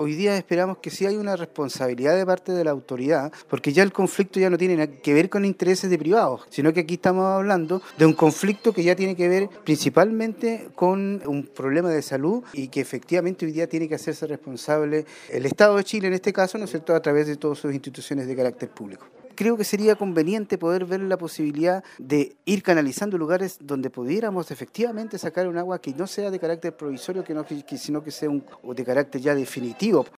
Hoy día esperamos que sí hay una responsabilidad de parte de la autoridad, porque ya el conflicto ya no tiene nada que ver con intereses de privados, sino que aquí estamos hablando de un conflicto que ya tiene que ver principalmente con un problema de salud y que efectivamente hoy día tiene que hacerse responsable el Estado de Chile en este caso, ¿no es cierto?, a través de todas sus instituciones de carácter público. Creo que sería conveniente poder ver la posibilidad de ir canalizando lugares donde pudiéramos efectivamente sacar un agua que no sea de carácter provisorio, sino que sea de carácter ya definitivo.